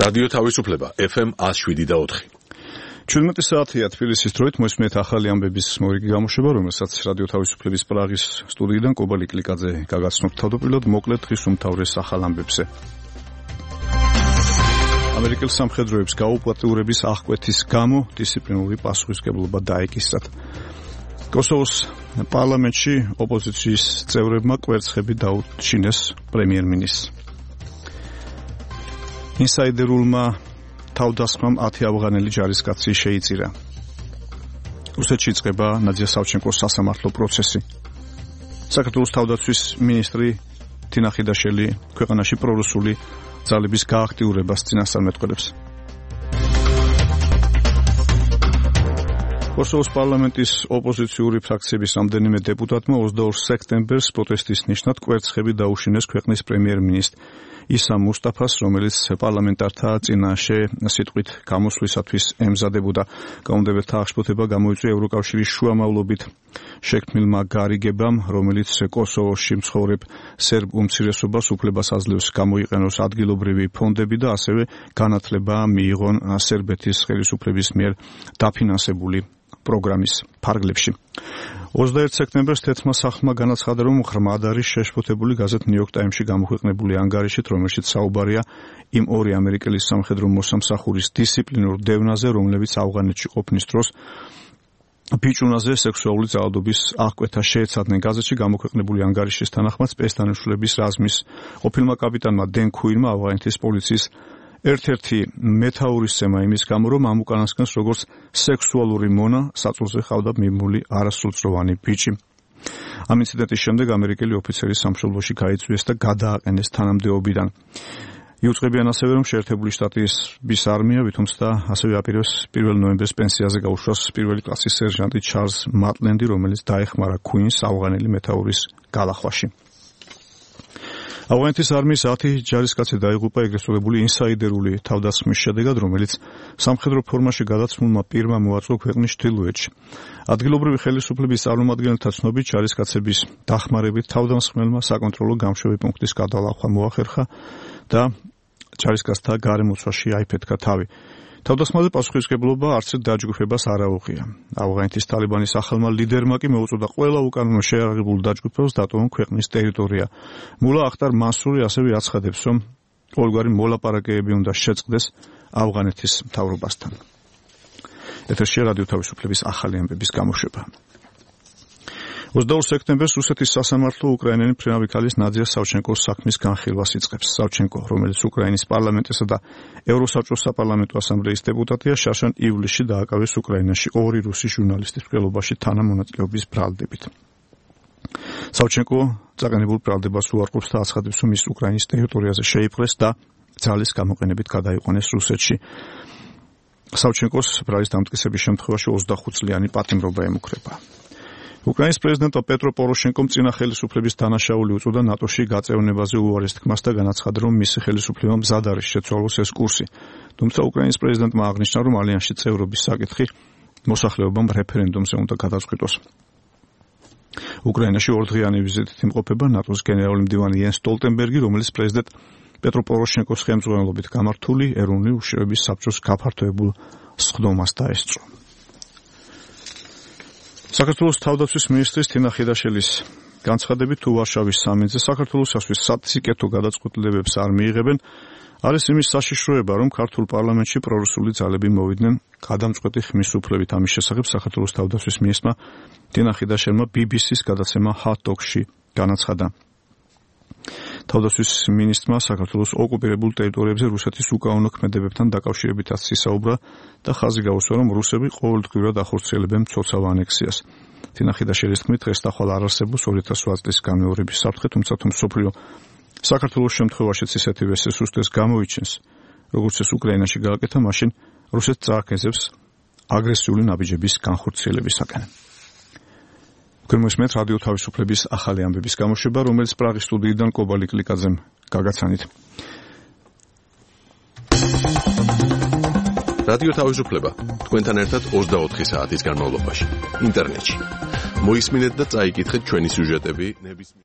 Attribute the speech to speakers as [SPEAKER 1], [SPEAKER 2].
[SPEAKER 1] რადიო თავისუფლება FM 107.4.
[SPEAKER 2] 17 საათია თბილისის დროით მოსმენთ ახალი ამბების მორიგი გამოშვება, რომელსაც რადიო თავისუფლების პრაღის სტუდიიდან კობალი კლიკაძე გაგაცნობთ თავდაპირველად მოკლედ დღის უმთავრეს ახალ ამბებზე. ამერიკელ სამხედროებს გაუპატიურების აღკვეთის გამო დისციპლინური პასუხისმგებლობა დაეკისრათ. კოსოვოს პარლამენტში ოპოზიციის წევრებმა კვერცხები დაუჩინეს პრემიერ-მინისტრს. ინსაიდერულმა თავდასხმამ 10 ავღანელი ჯარისკაცი შეიწირა. რუსეთში იწყება ნადია სავჩენკოს სასამართლო პროცესი. საქართველოს თავდაცვის მინისტრი თინა ხიდაშელი ქვეყანაში პრორუსული ძალების გააქტიურებას წინასწარმეტყველებს. კოსოვოს პარლამენტის ოპოზიციური ფრაქციების რამდენიმე დეპუტატმა 22 სექტემბერს პროტესტის ნიშნად კვერცხები დაუშინეს ქვეყნის პრემიერ-მინისტრ ისა მუსტაფას, რომელიც პარლამენტართა წინაშე სიტყვით გამოსვლისათვის ემზადებოდა. გაუმდებელთა აღშფოთება გამოიწვია ევროკავშირის შუამავლობით შექმნილმა გარიგებამ, რომელიც კოსოვოში მცხოვრებ სერბ უმცირესობას უფლებას აძლევს გამოიყენოს ადგილობრივი ფონდები და ასევე განათლება მიიღონ სერბეთის ხელისუფლების მიერ დაფინანსებული პროგრამის ფარგლებში. 21 სექტემბერს თეთრმა სახლმა განაცხადა, რომ ღრმად არის შეშფოთებული გაზეთ New York Times-ში გამოქვეყნებული ანგარიშით, რომელშიც საუბარია იმ ორი ამერიკელის სამხედრო მოსამსახურის დისციპლინურ დევნაზე, რომლებიც ავღანეთში ყოფნის დროს ბიჭუნაზე სექსუალური ძალადობის აღკვეთა შეეცადნენ. გაზეთში გამოქვეყნებული ანგარიშის თანახმად სპეცდანიშნულების რაზმის ყოფილმა კაპიტანმა დენ ქუინმა ავღანეთის პოლიციის ერთ-ერთი მეთაურისცემა იმის გამო, რომ ამ უკანასკნელს როგორც სექსუალური მონა საწოლზე ჰყავდა მიბმული არასრულწლოვანი ბიჭი. ამ ინციდენტის შემდეგ ამერიკელი ოფიცერი სამშობლოში გაიწვიეს და გადააყენეს თანამდებობიდან. იუწყებიან ასევე, რომ შეერთებული შტატების არმია ვითომცა ასევე აპირებს 1 ნოემბერს პენსიაზე გაუშვას პირველი კლასის სერჟანტი ჩარლზ მატლენდი, რომელიც დაეხმარა ქუინს ავღანელი მეთაურის გალახვაში. ავღანეთის არმიის 10 ჯარისკაცი დაიღუპა ეგრეთ წოდებული ინსაიდერული თავდასხმის შედეგად, რომელიც სამხედრო ფორმაში გადაცმულმა პირმა მოაწყო ქვეყნის ჩრდილოეთში. ადგილობრივი ხელისუფლების წარმომადგენელთა ცნობით, ჯარისკაცების დახმარებით თავდამსხმელმა საკონტროლო გამშვები პუნქტის გადალახვა მოახერხა და ჯარისკაცთა გარემოცვაში აიფეთქა თავი. თავდასხმაზე პასუხისმგებლობა არცერთ დაჯგუფებას არ აუღია. ავღანეთის ტალიბანის ახალმა ლიდერმა კი მოუწოდა ყველა უკანონო შეიარაღებულ დაჯგუფებას დატოვონ ქვეყნის ტერიტორია. მულა ახტარ მასური ასევე აცხადებს, რომ ყოველგვარი მოლაპარაკებები უნდა შეწყდეს ავღანეთის მთავრობასთან. ეთერში რადიო თავისუფლების ახალი ამბების გამოშვება. 22 სექტემბერს რუსეთის სასამართლო უკრაინელი მფრინავი ქალის ნადია სავჩენკოს საქმის განხილვას იწყებს. სავჩენკო, რომელიც უკრაინის პარლამენტისა და ევროსაბჭოს საპარლამენტო ასამბლეის დეპუტატია, შარშან ივლისში დააკავეს უკრაინაში 2 რუსი ჟურნალისტის მკვლელობაში თანამონაწილეობის ბრალდებით. სავჩენკო წაგანებულ ბრალდებას უარყოფს და აცხადებს, რომ ის უკრაინის ტერიტორიაზე შეიპყრეს და ძალის გამოყენებით გადაიყვანეს რუსეთში. სავჩენკოს ბრალის დამტკიცების შემთხვევაში 25 წლიანი პატიმრობა ემუქრება. უკრაინის პრეზიდენტმა პეტრო პოროშენკომ წინა ხელისუფლების დანაშაული უწოდა ნატოში გაწევნებაზე უარეს თქმას და განაცხადა, რომ მისი ხელისუფლება მზად არის შეცვალოს ეს კურსი. თუმცა უკრაინის პრეზიდენტმა აღნიშნა, რომ ალიანსში წევრობის საკითხი მოსახლეობამ რეფერენდუმზე უნდა გადაწყვიტოს. უკრაინაში 2 დღიანი ვიზიტით იმყოფება ნატოს გენერალური მდივანი იენს სტოლტენბერგი, რომელიც პრეზიდენტ პეტრო პოროშენკოს ხელმძღვანელობით გამართული ეროვნული უშიშროების საბჭოს გაფართოებულ სხდომას დაესწრო. საქართველოს თავდაცვის მინისტრის თინა ხიდაშელის განცხადებით, თუ ვარშავის სამინძე საქართველოსთვის საციკეთო გადაწყვეტილებებს არ მიიღებენ, არის იმის საშიშროება, რომ ქართულ პარლამენტში პრორუსული ძალები მოვიდნენ გადამწყვეტი ხმის უფლებით. ამის შესახებ საქართველოს თავდაცვის მინისტრმა თინა ხიდაშელმა BBC-ს გადაცემა Hot Talk-ში განაცხადა. თავდაცვის მინისტრმა საქართველოს ოკუპირებულ ტერიტორიებზე რუსეთის უკანონო ქმედებებთან დაკავშირებითაც ისაუბრა და ხაზი გაუსვა, რომ რუსები ყოველდღიურად ახორციელებენ მცოცავ ანექსიას. თინა ხიდაშელის თქმით, დღეს და ხვალ არ არსებობს 2008 წლის განმეორების საფრთხე, თუმცა თუ მსოფლიო საქართველოს შემთხვევაშიც ისეთივე სისუსტეს გამოიჩენს, როგორც ეს უკრაინაში გააკეთა, მაშინ რუსეთს წააქეზებს აგრესიული ნაბიჯების განხორციელებისაკენ. გემოსმენთ რადიო თავისუფლების ახალი ამბების გამოშვება, რომელიც პრაღის სტუდიიდან კობალი კლიკაძემ გაგაცანით.
[SPEAKER 1] რადიო თავისუფლება თქვენთან ერთად 24 საათის განმავლობაში ინტერნეტში. მოისმინეთ და წაიკითხეთ ჩვენი სიუჟეტები ნებისმიერ